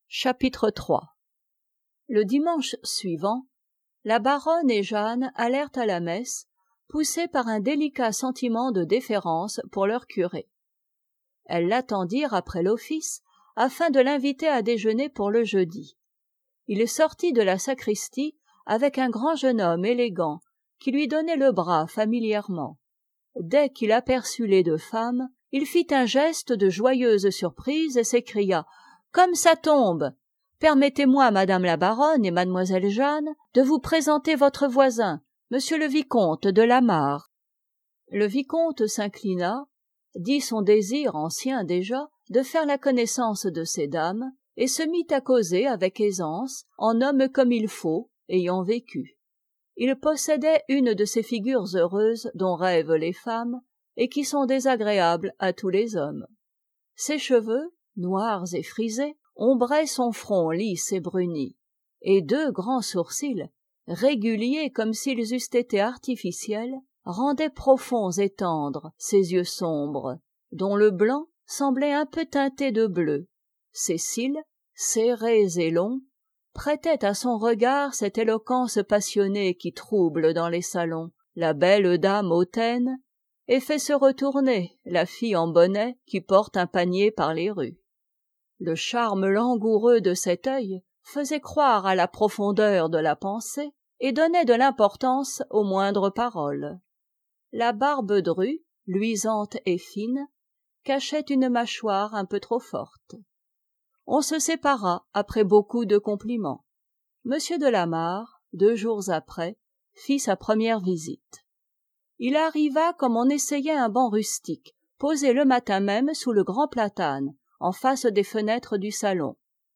Chapitre 3. Le dimanche suivant, la baronne et Jeanne allèrent à la messe, poussées par un délicat sentiment de déférence pour leur curé. Elles l'attendirent après l'office, afin de l'inviter à déjeuner pour le jeudi. Il sortit de la sacristie avec un grand jeune homme élégant, qui lui donnait le bras familièrement. Dès qu'il aperçut les deux femmes, il fit un geste de joyeuse surprise et s'écria: « Comme ça tombe! Permettez-moi, madame la baronne et mademoiselle Jeanne, de vous présenter votre voisin, monsieur le vicomte de La Mare. » Le vicomte s'inclina, dit son désir ancien déjà de faire la connaissance de ces dames, et se mit à causer avec aisance, en homme comme il faut, ayant vécu. Il possédait une de ces figures heureuses dont rêvent les femmes, et qui sont désagréables à tous les hommes. Ses cheveux, noirs et frisés, ombraient son front lisse et bruni, et deux grands sourcils, réguliers comme s'ils eussent été artificiels, rendaient profonds et tendres ses yeux sombres, dont le blanc semblait un peu teinté de bleu. Ses cils, serrés et longs, prêtaient à son regard cette éloquence passionnée qui trouble dans les salons la belle dame hautaine et fait se retourner la fille en bonnet qui porte un panier par les rues. Le charme langoureux de cet œil faisait croire à la profondeur de la pensée et donnait de l'importance aux moindres paroles. La barbe drue, luisante et fine, cachait une mâchoire un peu trop forte. On se sépara après beaucoup de compliments. Monsieur de La Mare, 2 jours après, fit sa première visite. Il arriva comme on essayait un banc rustique, posé le matin même sous le grand platane, en face des fenêtres du salon.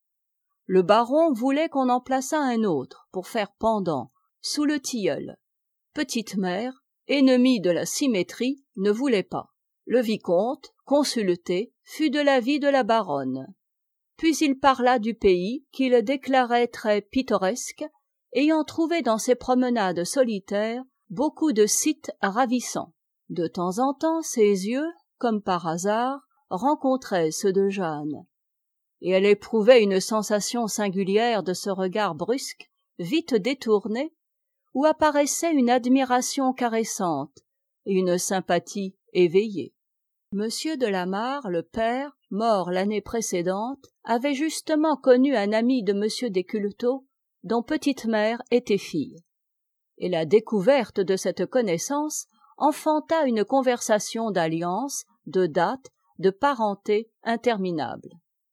Le baron voulait qu'on en plaçât un autre, pour faire pendant, sous le tilleul. Petite mère, ennemie de la symétrie, ne voulait pas. Le vicomte, consulté, fut de l'avis de la baronne. Puis il parla du pays, qu'il déclarait très pittoresque, ayant trouvé dans ses promenades solitaires beaucoup de sites ravissants. De temps en temps, ses yeux, comme par hasard, rencontraient ceux de Jeanne, et elle éprouvait une sensation singulière de ce regard brusque, vite détourné, où apparaissait une admiration caressante et une sympathie éveillée. Monsieur de La Mare, le père, mort l'année précédente, avait justement connu un ami de monsieur Desculteaux, dont petite mère était fille. Et la découverte de cette connaissance enfanta une conversation d'alliance, de date, de parenté interminable.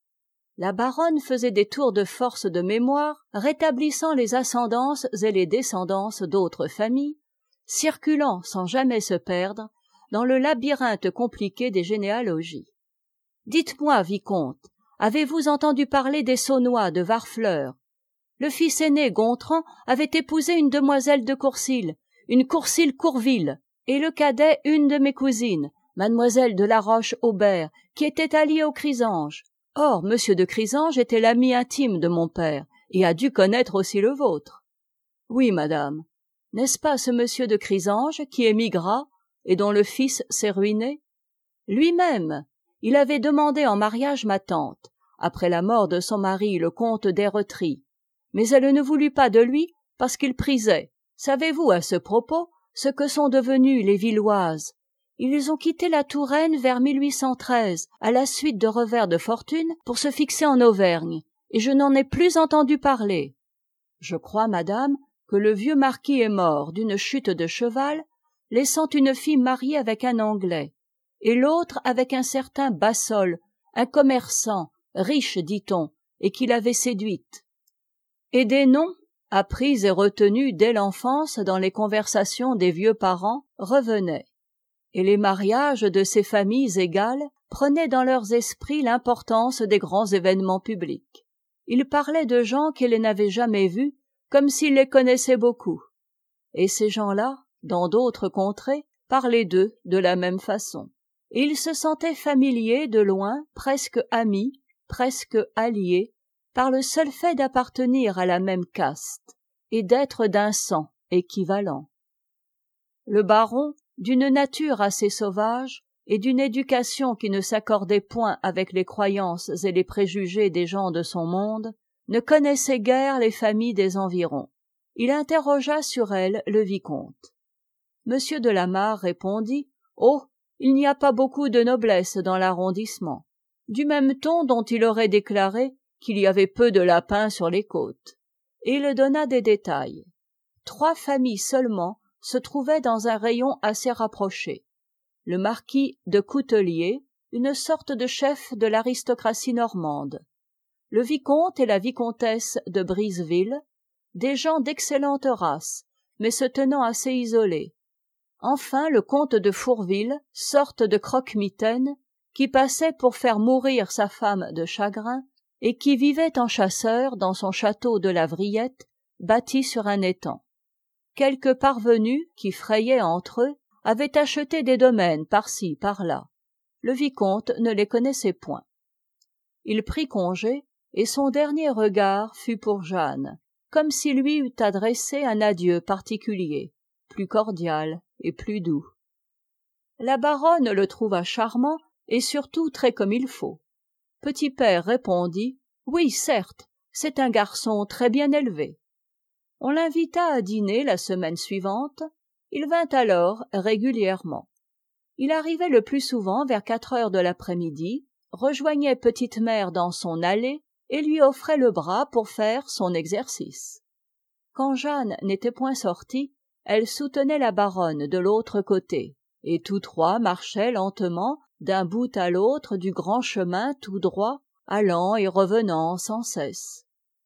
La baronne faisait des tours de force de mémoire, rétablissant les ascendances et les descendances d'autres familles, circulant sans jamais se perdre dans le labyrinthe compliqué des généalogies. « Dites-moi, vicomte, avez-vous entendu parler des Saunois de Varfleur? Le fils aîné, Gontran, avait épousé une demoiselle de Courcils, une Courcils-Courville, et le cadet une de mes cousines, mademoiselle de La Roche-Aubert, qui était alliée au Crisange. Or, monsieur de Crisange était l'ami intime de mon père, et a dû connaître aussi le vôtre. » « Oui, madame. N'est-ce pas ce monsieur de Crisange qui émigra et dont le fils s'est ruiné? Lui-même. Il avait demandé en mariage ma tante, après la mort de son mari, le comte d'Héretry. Mais elle ne voulut pas de lui parce qu'il prisait. Savez-vous à ce propos ce que sont devenues les Villoises? Ils ont quitté la Touraine vers 1813, à la suite de revers de fortune, pour se fixer en Auvergne, et je n'en ai plus entendu parler. Je crois, madame, que le vieux marquis est mort d'une chute de cheval, laissant une fille mariée avec un Anglais, et l'autre avec un certain Bassol, un commerçant, riche, dit-on, et qui l'avait séduite. Et des noms, appris et retenus dès l'enfance dans les conversations des vieux parents, revenaient. Et les mariages de ces familles égales prenaient dans leurs esprits l'importance des grands événements publics. Ils parlaient de gens qu'ils n'avaient jamais vus, comme s'ils les connaissaient beaucoup. Et ces gens-là, dans d'autres contrées, parlaient d'eux de la même façon. Et ils se sentaient familiers de loin, presque amis, presque alliés, par le seul fait d'appartenir à la même caste, et d'être d'un sang équivalent. Le baron, d'une nature assez sauvage, et d'une éducation qui ne s'accordait point avec les croyances et les préjugés des gens de son monde, ne connaissait guère les familles des environs. Il interrogea sur elles le vicomte. M. de la Mare répondit: « Oh, il n'y a pas beaucoup de noblesse dans l'arrondissement », du même ton dont il aurait déclaré qu'il y avait peu de lapins sur les côtes. Et il donna des détails. 3 familles seulement se trouvaient dans un rayon assez rapproché. Le marquis de Coutelier, une sorte de chef de l'aristocratie normande, le vicomte et la vicomtesse de Briseville, des gens d'excellente race, mais se tenant assez isolés. Enfin le comte de Fourville, sorte de croque-mitaine, qui passait pour faire mourir sa femme de chagrin, et qui vivait en chasseur dans son château de la Vriette, bâti sur un étang. Quelques parvenus, qui frayaient entre eux, avaient acheté des domaines par-ci, par-là. Le vicomte ne les connaissait point. Il prit congé, et son dernier regard fut pour Jeanne, comme s'il lui eût adressé un adieu particulier, plus cordial et plus doux. La baronne le trouva charmant, et surtout très comme il faut. Petit Père répondit: « Oui, certes, c'est un garçon très bien élevé. » On l'invita à dîner la semaine suivante. Il vint alors régulièrement. Il arrivait le plus souvent vers 4 heures de l'après-midi, rejoignait petite mère dans son allée et lui offrait le bras pour faire son exercice. Quand Jeanne n'était point sortie, elle soutenait la baronne de l'autre côté, et tous 3 marchaient lentement d'un bout à l'autre du grand chemin tout droit, allant et revenant sans cesse.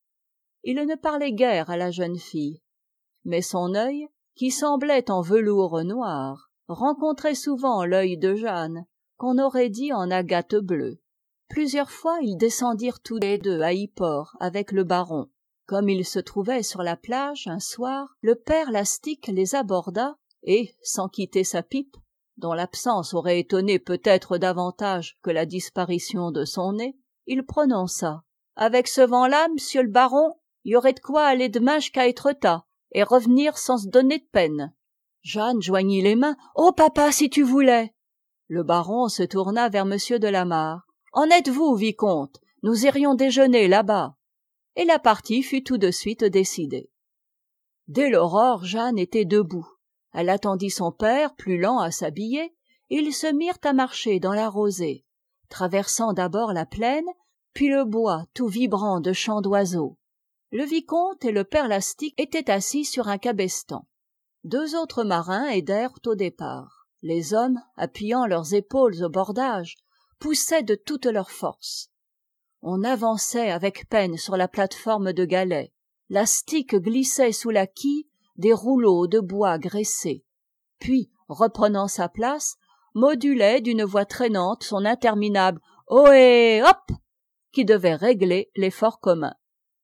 Il ne parlait guère à la jeune fille, mais son œil, qui semblait en velours noir, rencontrait souvent l'œil de Jeanne, qu'on aurait dit en agate bleue. Plusieurs fois ils descendirent tous les 2 à Yport avec le baron. Comme ils se trouvaient sur la plage un soir, le père Lastic les aborda et, sans quitter sa pipe, dont l'absence aurait étonné peut-être davantage que la disparition de son nez, il prononça: « Avec ce vent-là, monsieur le baron, y aurait de quoi aller demain jusqu'à Étretat et revenir sans se donner de peine. » Jeanne joignit les mains. « Oh, papa, si tu voulais !» Le baron se tourna vers M. de la Mare. « En êtes-vous, vicomte? Nous irions déjeuner là-bas. » Et la partie fut tout de suite décidée. Dès l'aurore, Jeanne était debout. Elle attendit son père, plus lent à s'habiller, et ils se mirent à marcher dans la rosée, traversant d'abord la plaine, puis le bois tout vibrant de chants d'oiseaux. Le vicomte et le père Lastic étaient assis sur un cabestan. 2 autres marins aidèrent au départ. Les hommes, appuyant leurs épaules au bordage, poussaient de toute leur force. On avançait avec peine sur la plate-forme de galets. Lastic glissait sous la quille des rouleaux de bois graissés, puis, reprenant sa place, modulait d'une voix traînante son interminable « Ohé, hop !» qui devait régler l'effort commun.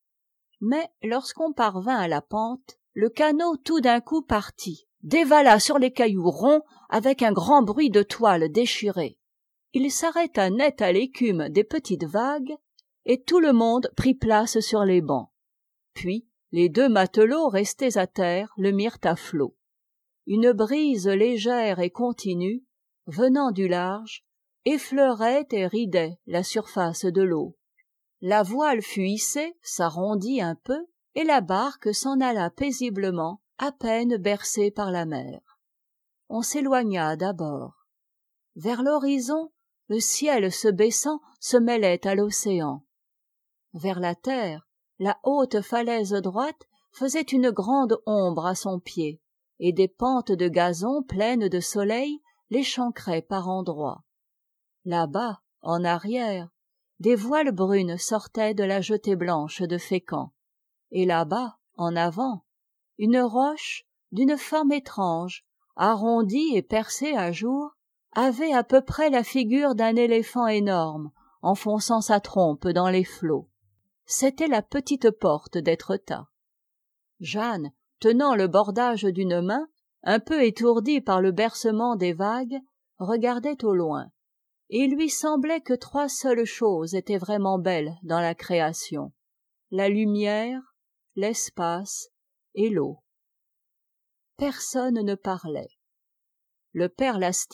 Mais lorsqu'on parvint à la pente, le canot tout d'un coup partit, dévala sur les cailloux ronds avec un grand bruit de toile déchirée. Il s'arrêta net à l'écume des petites vagues, et tout le monde prit place sur les bancs. Puis les 2 matelots restés à terre le mirent à flot. Une brise légère et continue, venant du large, effleurait et ridait la surface de l'eau. La voile fut hissée, s'arrondit un peu, et la barque s'en alla paisiblement, à peine bercée par la mer. On s'éloigna d'abord. Vers l'horizon, le ciel se baissant se mêlait à l'océan. Vers la terre, la haute falaise droite faisait une grande ombre à son pied, et des pentes de gazon pleines de soleil l'échancraient par endroits. Là-bas, en arrière, des voiles brunes sortaient de la jetée blanche de Fécamp, et là-bas, en avant, une roche d'une forme étrange, arrondie et percée à jour, avait à peu près la figure d'un éléphant énorme, enfonçant sa trompe dans les flots. C'était la petite porte d'Étretat. Jeanne, tenant le bordage d'une main, un peu étourdie par le bercement des vagues, regardait au loin, et il lui semblait que 3 seules choses étaient vraiment belles dans la création: la lumière, l'espace et l'eau. Personne ne parlait. Le père Lastic,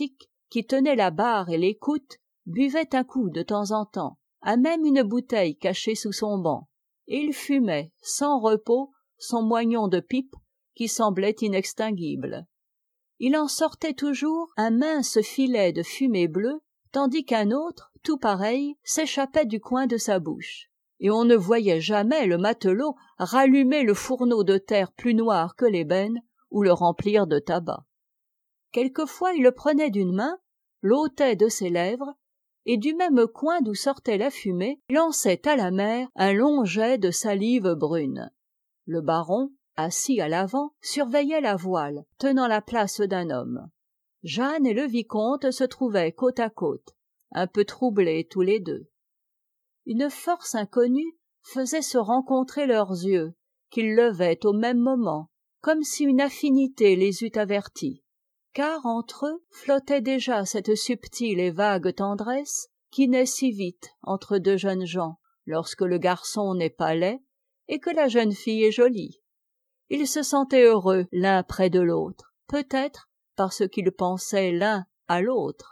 qui tenait la barre et l'écoute, buvait un coup de temps en temps, à même une bouteille cachée sous son banc, et il fumait, sans repos, son moignon de pipe qui semblait inextinguible. Il en sortait toujours un mince filet de fumée bleue, tandis qu'un autre, tout pareil, s'échappait du coin de sa bouche. Et on ne voyait jamais le matelot rallumer le fourneau de terre plus noir que l'ébène ou le remplir de tabac. Quelquefois il le prenait d'une main, l'ôtait de ses lèvres, et du même coin d'où sortait la fumée, lançait à la mer un long jet de salive brune. Le baron, assis à l'avant, surveillait la voile, tenant la place d'un homme. Jeanne et le vicomte se trouvaient côte à côte, un peu troublés tous les deux. Une force inconnue faisait se rencontrer leurs yeux, qu'ils levaient au même moment, comme si une affinité les eût avertis, car entre eux flottait déjà cette subtile et vague tendresse qui naît si vite entre deux jeunes gens, lorsque le garçon n'est pas laid et que la jeune fille est jolie. Ils se sentaient heureux l'un près de l'autre, peut-être parce qu'ils pensaient l'un à l'autre.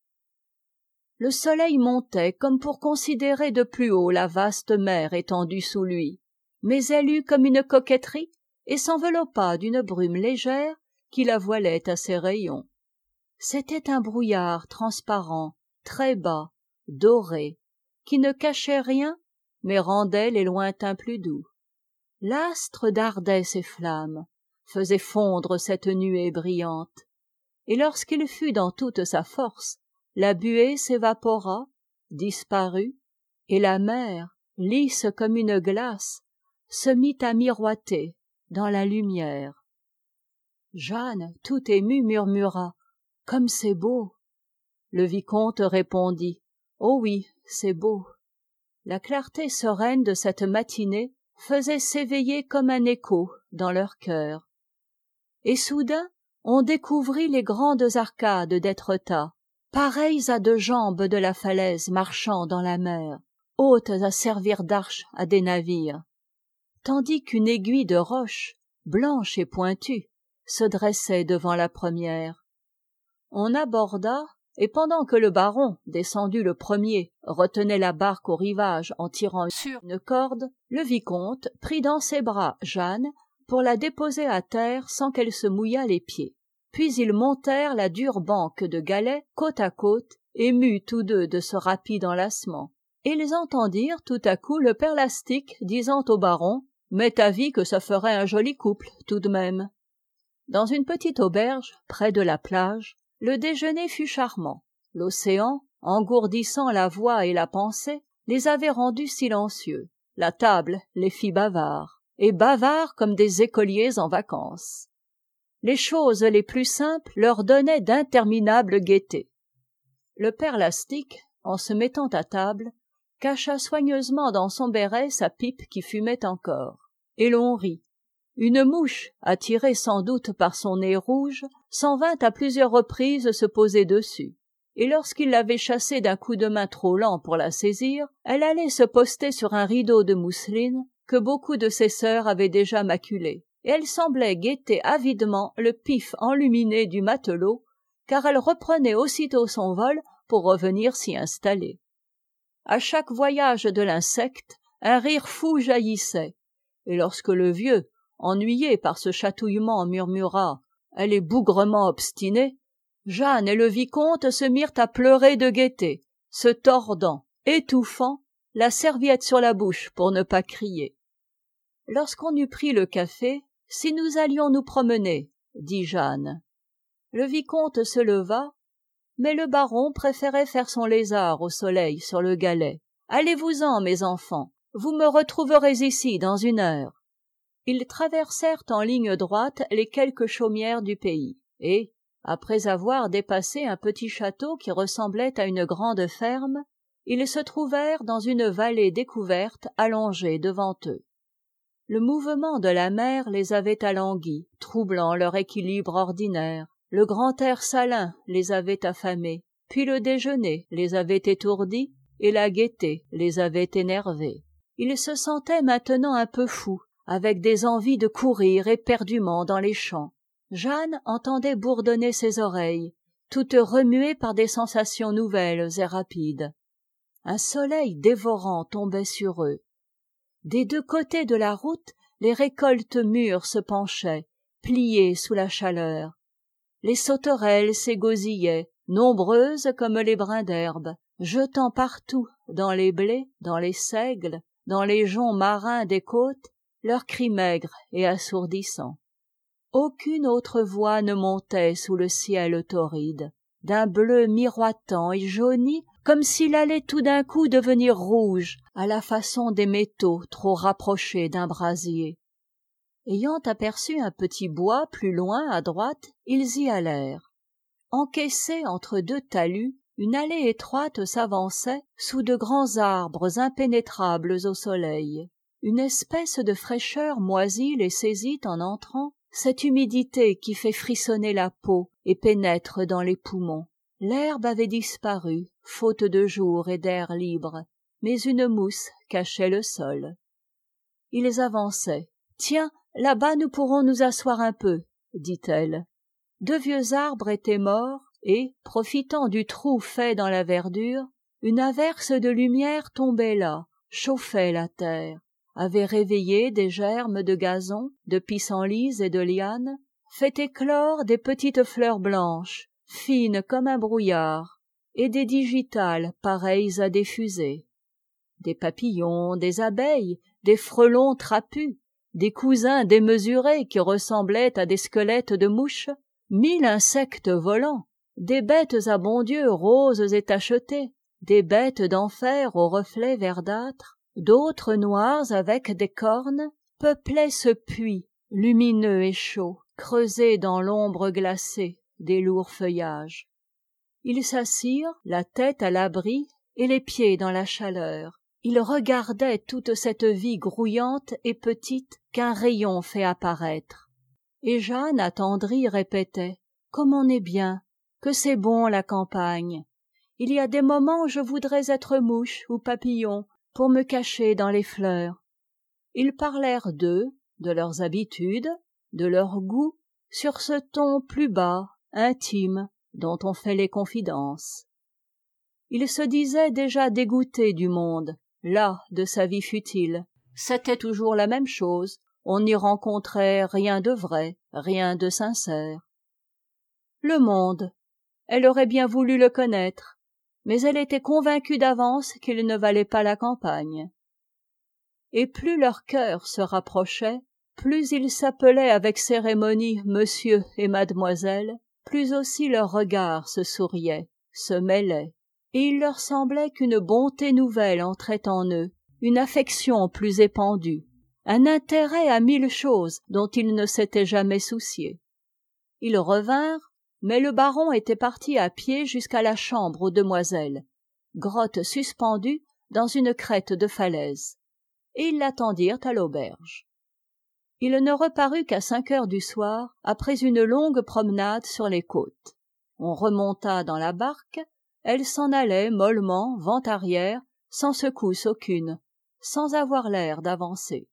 Le soleil montait comme pour considérer de plus haut la vaste mer étendue sous lui, mais elle eut comme une coquetterie et s'enveloppa d'une brume légère qui la voilait à ses rayons. C'était un brouillard transparent, très bas, doré, qui ne cachait rien, mais rendait les lointains plus doux. L'astre dardait ses flammes, faisait fondre cette nuée brillante, et lorsqu'il fut dans toute sa force, la buée s'évapora, disparut, et la mer, lisse comme une glace, se mit à miroiter dans la lumière. Jeanne, tout émue, murmura « Comme c'est beau !» Le vicomte répondit « Oh oui, c'est beau !» La clarté sereine de cette matinée faisait s'éveiller comme un écho dans leur cœur. Et soudain, on découvrit les grandes arcades d'Étretat, pareilles à deux jambes de la falaise marchant dans la mer, hautes à servir d'arches à des navires, tandis qu'une aiguille de roche, blanche et pointue, se dressait devant la première. On aborda, et pendant que le baron, descendu le premier, retenait la barque au rivage en tirant sur une corde, le vicomte prit dans ses bras Jeanne pour la déposer à terre sans qu'elle se mouillât les pieds. Puis ils montèrent la dure banque de galets côte à côte, émus tous deux de ce rapide enlacement. Et ils entendirent tout à coup le père Lastique disant au baron « M'est avis que ça ferait un joli couple, tout de même. » Dans une petite auberge, près de la plage, le déjeuner fut charmant. L'océan, engourdissant la voix et la pensée, les avait rendus silencieux. La table les fit bavards, et bavards comme des écoliers en vacances. Les choses les plus simples leur donnaient d'interminables gaietés. Le père Lastique, en se mettant à table, cacha soigneusement dans son béret sa pipe qui fumait encore, et l'on rit. Une mouche, attirée sans doute par son nez rouge, s'en vint à plusieurs reprises se poser dessus, et lorsqu'il l'avait chassée d'un coup de main trop lent pour la saisir, elle allait se poster sur un rideau de mousseline que beaucoup de ses sœurs avaient déjà maculé, et elle semblait guetter avidement le pif enluminé du matelot, car elle reprenait aussitôt son vol pour revenir s'y installer. À chaque voyage de l'insecte, un rire fou jaillissait, et lorsque le vieux, ennuyé par ce chatouillement, murmura « Elle est bougrement obstinée », Jeanne et le vicomte se mirent à pleurer de gaieté, se tordant, étouffant, la serviette sur la bouche pour ne pas crier. Lorsqu'on eut pris le café, « Si nous allions nous promener », dit Jeanne. Le vicomte se leva, mais le baron préférait faire son lézard au soleil sur le galet. « Allez-vous-en, mes enfants, vous me retrouverez ici dans une heure. » Ils traversèrent en ligne droite les quelques chaumières du pays, et, après avoir dépassé un petit château qui ressemblait à une grande ferme, ils se trouvèrent dans une vallée découverte allongée devant eux. Le mouvement de la mer les avait alanguis, troublant leur équilibre ordinaire. Le grand air salin les avait affamés, puis le déjeuner les avait étourdis, et la gaieté les avait énervés. Ils se sentaient maintenant un peu fous, avec des envies de courir éperdument dans les champs. Jeanne entendait bourdonner ses oreilles toutes remuées par des sensations nouvelles et rapides. Un soleil dévorant tombait sur eux. Des deux côtés de la route, les récoltes mûres se penchaient, pliées sous la chaleur. Les sauterelles s'égosillaient, nombreuses comme les brins d'herbe, jetant partout, dans les blés, dans les seigles, dans les joncs marins des côtes, leurs cris maigres et assourdissants. Aucune autre voix ne montait sous le ciel torride, d'un bleu miroitant et jauni, comme s'il allait tout d'un coup devenir rouge à la façon des métaux trop rapprochés d'un brasier. Ayant aperçu un petit bois plus loin à droite, ils y allèrent. Encaissés entre deux talus, une allée étroite s'avançait sous de grands arbres impénétrables au soleil. Une espèce de fraîcheur moisie les saisit en entrant, cette humidité qui fait frissonner la peau et pénètre dans les poumons. L'herbe avait disparu, faute de jour et d'air libre, mais une mousse cachait le sol. Ils avançaient. « Tiens, là-bas nous pourrons nous asseoir un peu, » dit-elle. Deux vieux arbres étaient morts, et, profitant du trou fait dans la verdure, une averse de lumière tombait là, chauffait la terre, avait réveillé des germes de gazon, de pissenlits et de lianes, fait éclore des petites fleurs blanches, fines comme un brouillard, et des digitales pareilles à des fusées. Des papillons, des abeilles, des frelons trapus, des cousins démesurés qui ressemblaient à des squelettes de mouches, 1000 insectes volants, des bêtes à bon Dieu roses et tachetées, des bêtes d'enfer aux reflets verdâtres, d'autres noires avec des cornes, peuplaient ce puits lumineux et chaud, creusé dans l'ombre glacée des lourds feuillages. Ils s'assirent, la tête à l'abri et les pieds dans la chaleur. Ils regardaient toute cette vie grouillante et petite qu'un rayon fait apparaître. Et Jeanne, attendrie, répétait « Comme on est bien, que c'est bon la campagne. Il y a des moments où je voudrais être mouche ou papillon pour me cacher dans les fleurs. » Ils parlèrent d'eux, de leurs habitudes, de leurs goûts, sur ce ton plus bas, intime, dont on fait les confidences. Il se disait déjà dégoûté du monde, las de sa vie futile. C'était toujours la même chose, on n'y rencontrait rien de vrai, rien de sincère. Le monde, elle aurait bien voulu le connaître, mais elle était convaincue d'avance qu'il ne valait pas la campagne. Et plus leur cœur se rapprochait, plus ils s'appelaient avec cérémonie monsieur et mademoiselle, plus aussi leurs regards se souriaient, se mêlaient, et il leur semblait qu'une bonté nouvelle entrait en eux, une affection plus épandue, un intérêt à 1000 choses dont ils ne s'étaient jamais souciés. Ils revinrent, mais le baron était parti à pied jusqu'à la chambre aux demoiselles, grotte suspendue dans une crête de falaise, et ils l'attendirent à l'auberge. Il ne reparut qu'à 5 heures du soir, après une longue promenade sur les côtes. On remonta dans la barque, elle s'en allait mollement, vent arrière, sans secousse aucune, sans avoir l'air d'avancer.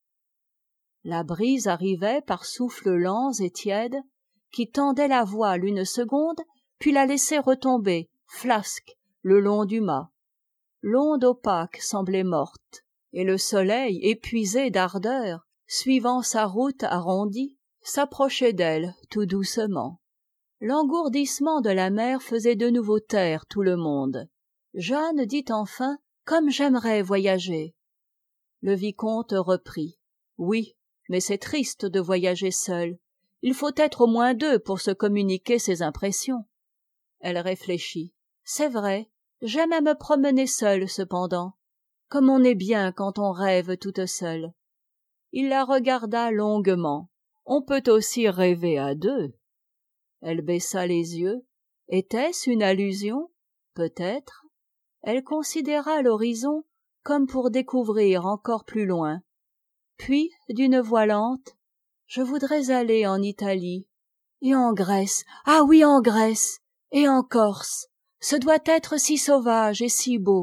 La brise arrivait par souffles lents et tièdes, qui tendaient la voile une seconde, puis la laissaient retomber, flasque, le long du mât. L'onde opaque semblait morte, et le soleil, épuisé d'ardeur, suivant sa route arrondie, s'approchait d'elle tout doucement. L'engourdissement de la mer faisait de nouveau taire tout le monde. Jeanne dit enfin « Comme j'aimerais voyager !» Le vicomte reprit « Oui, mais c'est triste de voyager seule. Il faut être au moins 2 pour se communiquer ses impressions. » Elle réfléchit. « C'est vrai, j'aime à me promener seule cependant. Comme on est bien quand on rêve toute seule. » Il la regarda longuement. « On peut aussi rêver à 2. » Elle baissa les yeux. Était-ce une allusion? Peut-être. Elle considéra l'horizon comme pour découvrir encore plus loin. Puis, d'une voix lente, « Je voudrais aller en Italie. Et en Grèce. Ah oui, en Grèce. Et en Corse. Ce doit être si sauvage et si beau. »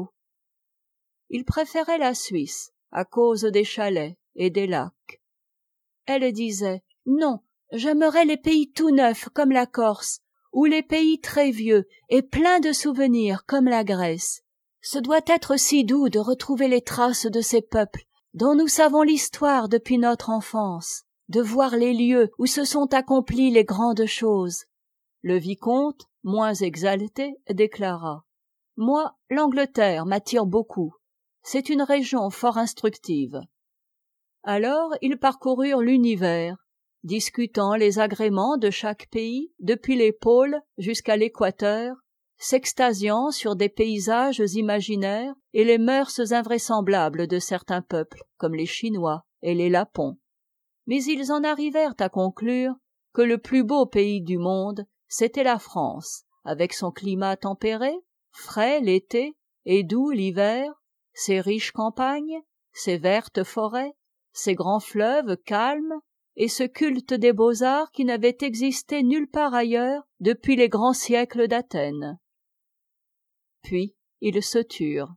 Il préférait la Suisse, à cause des chalets et des lacs. Elle disait « Non, j'aimerais les pays tout neufs comme la Corse, ou les pays très vieux et pleins de souvenirs comme la Grèce. Ce doit être si doux de retrouver les traces de ces peuples dont nous savons l'histoire depuis notre enfance, de voir les lieux où se sont accomplies les grandes choses. Le vicomte, moins exalté, déclara: moi, l'Angleterre m'attire beaucoup. C'est une région fort instructive. Alors ils parcoururent l'univers, discutant les agréments de chaque pays, depuis les pôles jusqu'à l'équateur, s'extasiant sur des paysages imaginaires et les mœurs invraisemblables de certains peuples, comme les Chinois et les Lapons. Mais ils en arrivèrent à conclure que le plus beau pays du monde, c'était la France, avec son climat tempéré, frais l'été et doux l'hiver, ses riches campagnes, ses vertes forêts, ses grands fleuves calmes, et ce culte des beaux-arts qui n'avait existé nulle part ailleurs depuis les grands siècles d'Athènes. Puis ils se turent.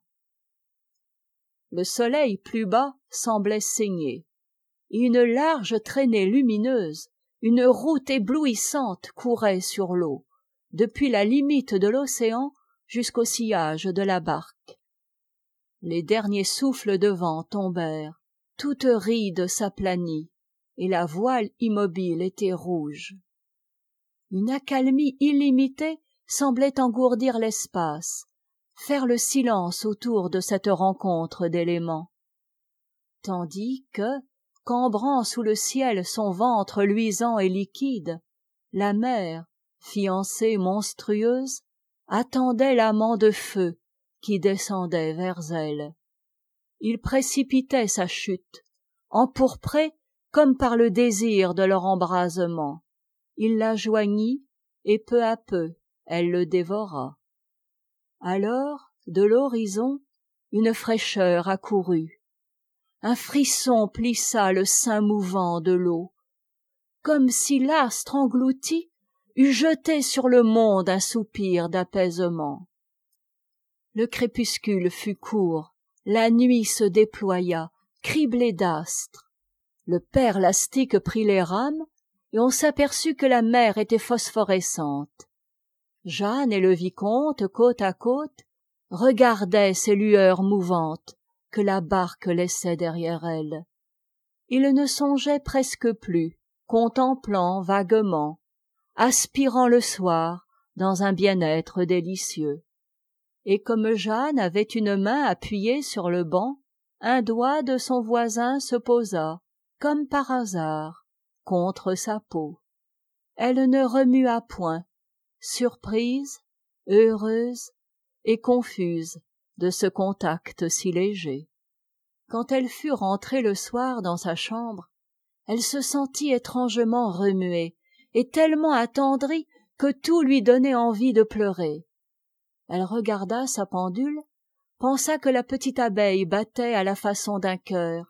Le soleil plus bas semblait saigner. Une large traînée lumineuse, une route éblouissante courait sur l'eau, depuis la limite de l'océan jusqu'au sillage de la barque. Les derniers souffles de vent tombèrent, toute ride s'aplanit, et la voile immobile était rouge. Une accalmie illimitée semblait engourdir l'espace, faire le silence autour de cette rencontre d'éléments. Tandis que, cambrant sous le ciel son ventre luisant et liquide, la mer, fiancée monstrueuse, attendait l'amant de feu qui descendait vers elle. Il précipitait sa chute, empourpré comme par le désir de leur embrasement. Il la joignit, et peu à peu, elle le dévora. Alors, de l'horizon, une fraîcheur accourut. Un frisson plissa le sein mouvant de l'eau, comme si l'astre englouti eût jeté sur le monde un soupir d'apaisement. Le crépuscule fut court, la nuit se déploya, criblée d'astres. Le perlastique prit les rames, et on s'aperçut que la mer était phosphorescente. Jeanne et le vicomte, côte à côte, regardaient ces lueurs mouvantes que la barque laissait derrière elle. Ils ne songeaient presque plus, contemplant vaguement, aspirant le soir dans un bien-être délicieux. Et comme Jeanne avait une main appuyée sur le banc, un doigt de son voisin se posa, comme par hasard, contre sa peau. Elle ne remua point, surprise, heureuse et confuse de ce contact si léger. Quand elle fut rentrée le soir dans sa chambre, elle se sentit étrangement remuée et tellement attendrie que tout lui donnait envie de pleurer. Elle regarda sa pendule, pensa que la petite abeille battait à la façon d'un cœur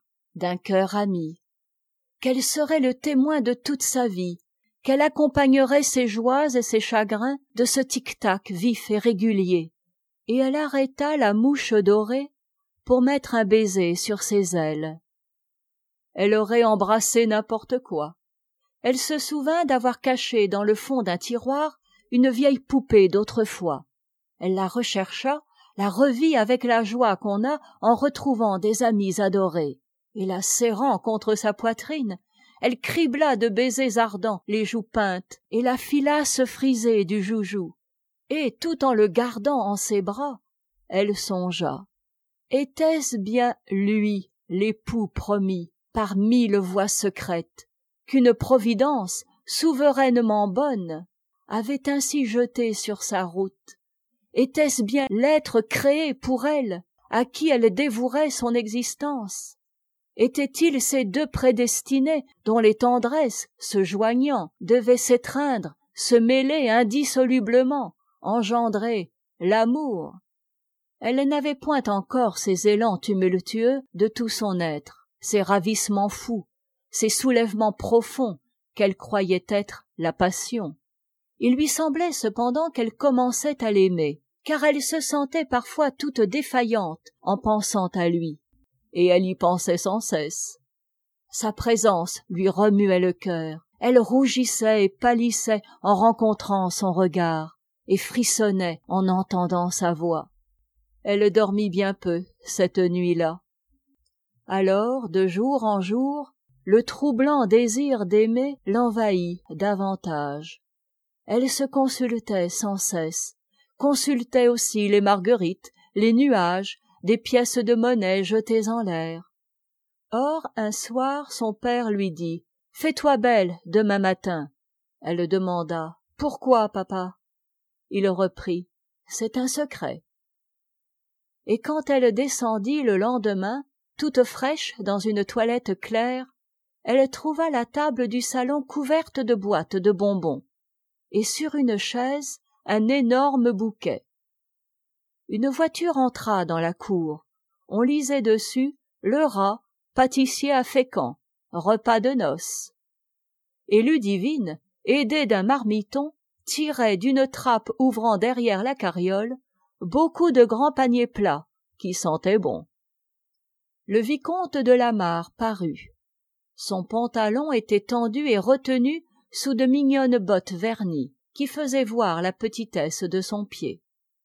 ami, qu'elle serait le témoin de toute sa vie, qu'elle accompagnerait ses joies et ses chagrins de ce tic-tac vif et régulier, et elle arrêta la mouche dorée pour mettre un baiser sur ses ailes. Elle aurait embrassé n'importe quoi. Elle se souvint d'avoir caché dans le fond d'un tiroir une vieille poupée d'autrefois. Elle la rechercha, la revit avec la joie qu'on a en retrouvant des amis adorés, et la serrant contre sa poitrine, elle cribla de baisers ardents les joues peintes et la filasse frisée du joujou, et tout en le gardant en ses bras, elle songea: était-ce bien lui, l'époux promis par 1000 voies secrètes, qu'une providence souverainement bonne avait ainsi jeté sur sa route? Était-ce bien l'être créé pour elle, à qui elle dévouerait son existence? Étaient-ils ces deux prédestinés dont les tendresses, se joignant, devaient s'étreindre, se mêler indissolublement, engendrer l'amour? Elle n'avait point encore ces élans tumultueux de tout son être, ces ravissements fous, ces soulèvements profonds qu'elle croyait être la passion. Il lui semblait cependant qu'elle commençait à l'aimer, car elle se sentait parfois toute défaillante en pensant à lui, et elle y pensait sans cesse. Sa présence lui remuait le cœur, Elle rougissait et pâlissait en rencontrant son regard, et frissonnait en entendant sa voix. Elle dormit bien peu cette nuit-là. Alors, de jour en jour, le troublant désir d'aimer l'envahit davantage. Elle se consultait sans cesse, consultait aussi les marguerites, les nuages, des pièces de monnaie jetées en l'air. Or, un soir, son père lui dit « Fais-toi belle demain matin ». Elle demanda « Pourquoi, papa ?» Il reprit « C'est un secret ». Et quand elle descendit le lendemain, toute fraîche dans une toilette claire, elle trouva la table du salon couverte de boîtes de bonbons, et sur une chaise un énorme bouquet. Une voiture entra dans la cour. On lisait dessus « Le rat, pâtissier à Fécamp, repas de noces ». Et Ludivine, aidée d'un marmiton, tirait d'une trappe ouvrant derrière la carriole beaucoup de grands paniers plats qui sentaient bon. Le vicomte de la Mare parut. Son pantalon était tendu et retenu sous de mignonnes bottes vernies qui faisaient voir la petitesse de son pied.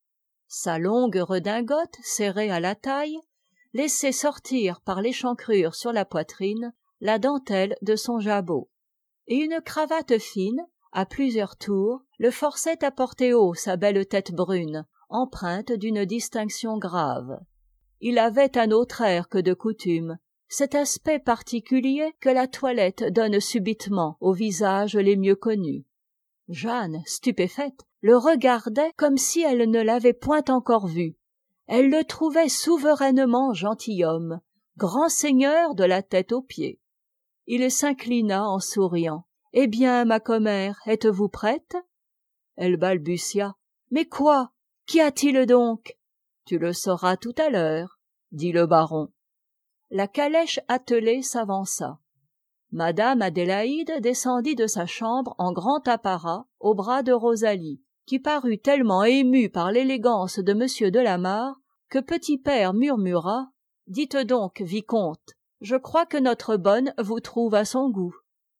Sa longue redingote serrée à la taille laissait sortir par l'échancrure sur la poitrine la dentelle de son jabot, et une cravate fine, à plusieurs tours, le forçait à porter haut sa belle tête brune, empreinte d'une distinction grave. Il avait un autre air que de coutume, cet aspect particulier que la toilette donne subitement aux visages les mieux connus. Jeanne, stupéfaite, le regardait comme si elle ne l'avait point encore vu. Elle le trouvait souverainement gentilhomme, grand seigneur de la tête aux pieds. Il s'inclina en souriant. « Eh bien, ma commère, êtes-vous prête ?» Elle balbutia. « Mais quoi? Qu'y a-t-il donc ?»« Tu le sauras tout à l'heure, » dit le baron. La calèche attelée s'avança. Madame Adélaïde descendit de sa chambre en grand apparat au bras de Rosalie, qui parut tellement émue par l'élégance de monsieur de la Mare que petit père murmura « Dites donc, vicomte, je crois que notre bonne vous trouve à son goût. »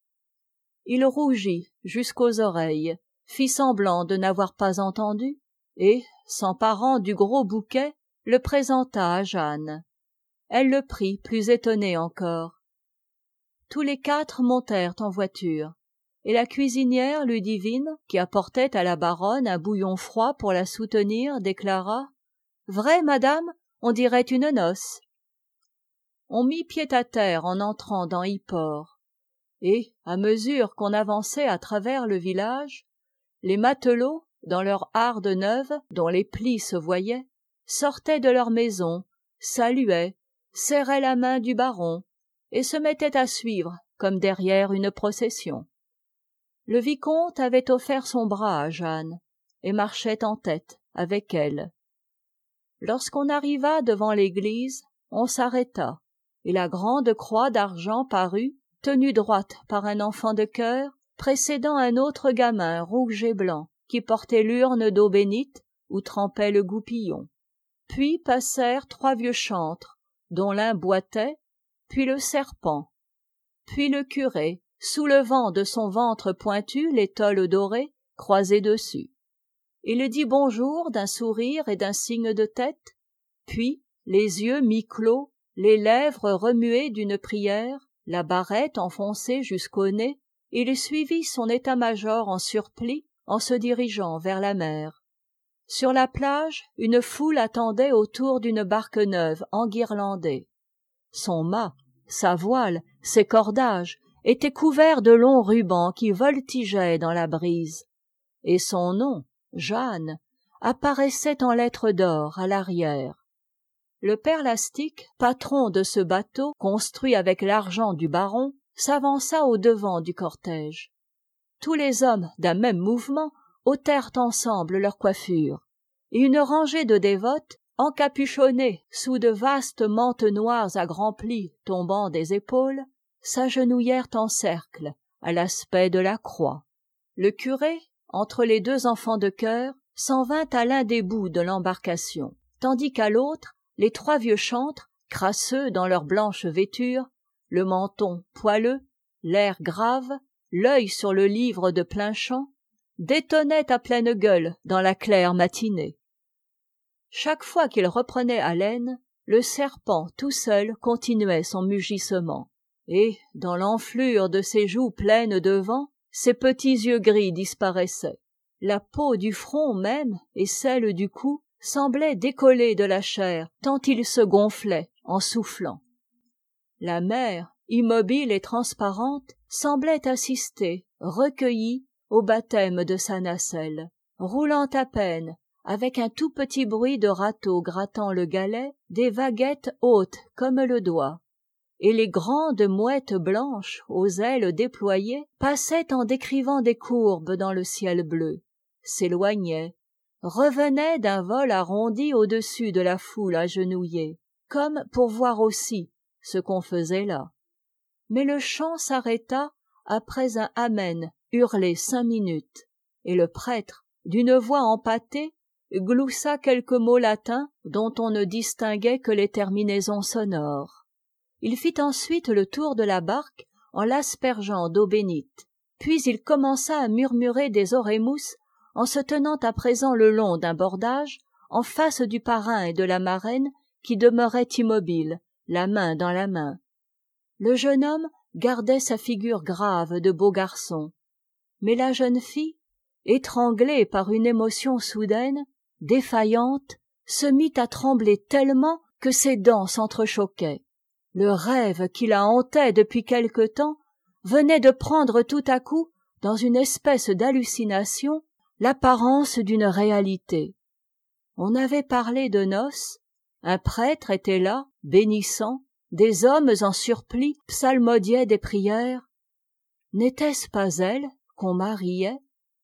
Il rougit jusqu'aux oreilles, fit semblant de n'avoir pas entendu, et, s'emparant du gros bouquet, le présenta à Jeanne. Elle le prit plus étonnée encore. Tous les quatre montèrent en voiture, et la cuisinière Ludivine, qui apportait à la baronne un bouillon froid pour la soutenir, déclara « Vrai, madame, on dirait une noce. » On mit pied à terre en entrant dans Yport, et, à mesure qu'on avançait à travers le village, les matelots, dans leurs hardes neuves, dont les plis se voyaient, sortaient de leur maison, saluaient, serraient la main du baron, et se mettaient à suivre comme derrière une procession. Le vicomte avait offert son bras à Jeanne, et marchait en tête avec elle. Lorsqu'on arriva devant l'église, on s'arrêta, et la grande croix d'argent parut, tenue droite par un enfant de chœur, précédant un autre gamin rouge et blanc, qui portait l'urne d'eau bénite où trempait le goupillon. Puis passèrent trois vieux chantres, dont l'un boitait, puis le serpent, puis le curé, soulevant de son ventre pointu l'étole dorée croisée dessus. Il dit bonjour d'un sourire et d'un signe de tête, puis, les yeux mi-clos, les lèvres remuées d'une prière, la barrette enfoncée jusqu'au nez, il suivit son état-major en surplis en se dirigeant vers la mer. Sur la plage, une foule attendait autour d'une barque neuve enguirlandée. Son mât, sa voile, ses cordages étaient couverts de longs rubans qui voltigeaient dans la brise, et son nom, Jeanne, apparaissait en lettres d'or à l'arrière. Le père Lastique, patron de ce bateau construit avec l'argent du baron, s'avança au devant du cortège. Tous les hommes d'un même mouvement ôtèrent ensemble leurs coiffures, et une rangée de dévotes, encapuchonnées sous de vastes mantes noires à grands plis tombant des épaules, s'agenouillèrent en cercle à l'aspect de la croix. Le curé, entre les deux enfants de chœur, s'en vint à l'un des bouts de l'embarcation, tandis qu'à l'autre, les trois vieux chantres, crasseux dans leurs blanches vêtures, le menton poileux, l'air grave, l'œil sur le livre de plein champ, détonnait à pleine gueule dans la claire matinée. Chaque fois qu'il reprenait haleine, le serpent tout seul continuait son mugissement, et, dans l'enflure de ses joues pleines de vent, ses petits yeux gris disparaissaient. La peau du front même et celle du cou semblaient décoller de la chair tant il se gonflait en soufflant. La mer, immobile et transparente, semblait assister, recueillie, au baptême de sa nacelle, roulant à peine, avec un tout petit bruit de râteau grattant le galet, des vaguettes hautes comme le doigt, et les grandes mouettes blanches aux ailes déployées passaient en décrivant des courbes dans le ciel bleu, s'éloignaient, revenaient d'un vol arrondi au-dessus de la foule agenouillée, comme pour voir aussi ce qu'on faisait là. Mais le chant s'arrêta après un amen hurlé 5 minutes, et le prêtre, d'une voix empâtée, gloussa quelques mots latins dont on ne distinguait que les terminaisons sonores. Il fit ensuite le tour de la barque en l'aspergeant d'eau bénite, puis il commença à murmurer des orémus en se tenant à présent le long d'un bordage, en face du parrain et de la marraine qui demeuraient immobiles, la main dans la main. Le jeune homme gardait sa figure grave de beau garçon, mais la jeune fille, étranglée par une émotion soudaine, défaillante, se mit à trembler tellement que ses dents s'entrechoquaient. Le rêve qui la hantait depuis quelque temps venait de prendre tout à coup, dans une espèce d'hallucination, l'apparence d'une réalité. On avait parlé de noces, un prêtre était là, bénissant, des hommes en surplis psalmodiaient des prières. N'était-ce pas elle qu'on mariait?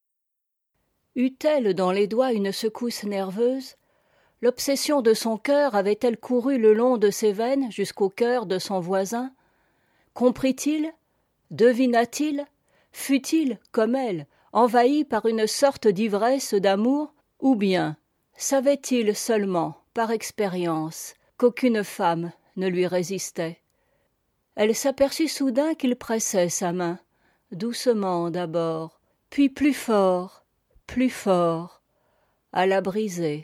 Eut-elle dans les doigts une secousse nerveuse? L'obsession de son cœur avait-elle couru le long de ses veines jusqu'au cœur de son voisin? Comprit-il? Devina-t-il? Fut-il, comme elle, envahi par une sorte d'ivresse d'amour? Ou bien savait-il seulement, par expérience, qu'aucune femme ne lui résistait? Elle s'aperçut soudain qu'il pressait sa main, doucement d'abord, puis plus fort, à la briser.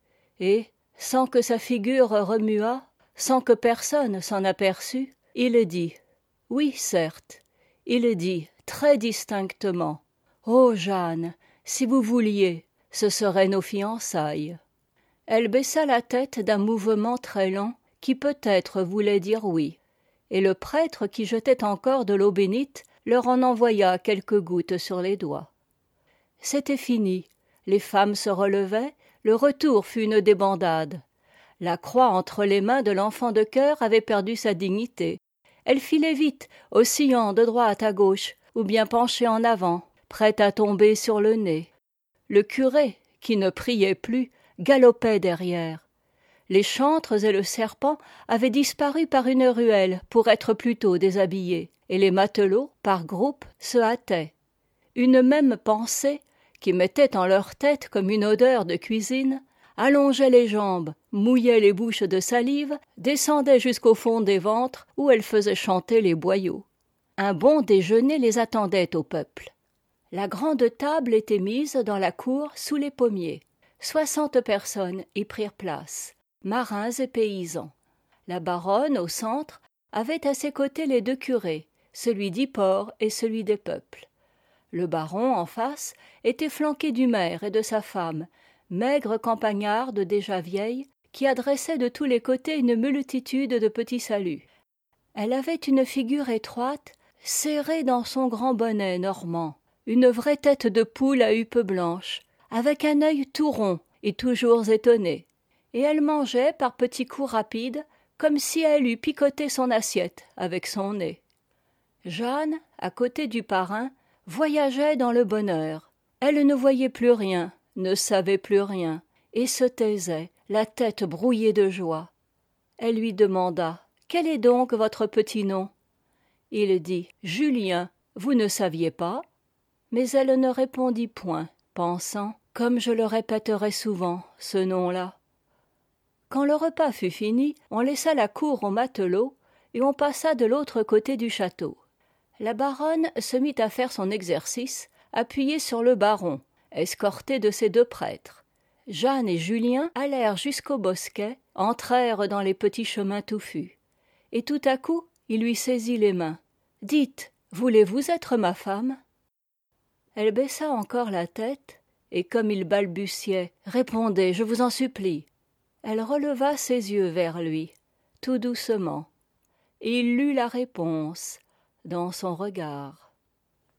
Et, sans que sa figure remuât, sans que personne s'en aperçût, il dit, oui certes, il dit très distinctement, « Oh Jeanne, si vous vouliez, ce seraient nos fiançailles. » Elle baissa la tête d'un mouvement très lent qui peut-être voulait dire oui, et le prêtre qui jetait encore de l'eau bénite leur en envoya quelques gouttes sur les doigts. C'était fini, les femmes se relevaient, le retour fut une débandade. La croix entre les mains de l'enfant de chœur avait perdu sa dignité. Elle filait vite, oscillant de droite à gauche, ou bien penchée en avant, prête à tomber sur le nez. Le curé, qui ne priait plus, galopait derrière. Les chantres et le serpent avaient disparu par une ruelle pour être plus tôt déshabillés, et les matelots, par groupes, se hâtaient. Une même pensée, qui mettait en leur tête comme une odeur de cuisine, allongeait les jambes, mouillait les bouches de salive, descendait jusqu'au fond des ventres où elle faisait chanter les boyaux. Un bon déjeuner les attendait au peuple. La grande table était mise dans la cour sous les pommiers. 60 personnes y prirent place, marins et paysans. La baronne, au centre, avait à ses côtés les 2 curés, celui d'Yport et celui des peuples. Le baron, en face, était flanqué du maire et de sa femme, maigre campagnarde déjà vieille, qui adressait de tous les côtés une multitude de petits saluts. Elle avait une figure étroite, serrée dans son grand bonnet normand, une vraie tête de poule à huppe blanche, avec un œil tout rond et toujours étonné, et elle mangeait par petits coups rapides, comme si elle eût picoté son assiette avec son nez. Jeanne, à côté du parrain, voyageait dans le bonheur. Elle ne voyait plus rien, ne savait plus rien, et se taisait, la tête brouillée de joie. Elle lui demanda « Quel est donc votre petit nom ?» Il dit « Julien, vous ne saviez pas ?» Mais elle ne répondit point, pensant « Comme je le répéterai souvent, ce nom-là. » Quand le repas fut fini, on laissa la cour aux matelots et on passa de l'autre côté du château. La baronne se mit à faire son exercice, appuyée sur le baron, escortée de ses 2 prêtres. Jeanne et Julien allèrent jusqu'au bosquet, entrèrent dans les petits chemins touffus. Et tout à coup, il lui saisit les mains. « Dites, voulez-vous être ma femme ?» Elle baissa encore la tête, et comme il balbutiait « Répondez, je vous en supplie !» elle releva ses yeux vers lui, tout doucement, et il lut la réponse dans son regard.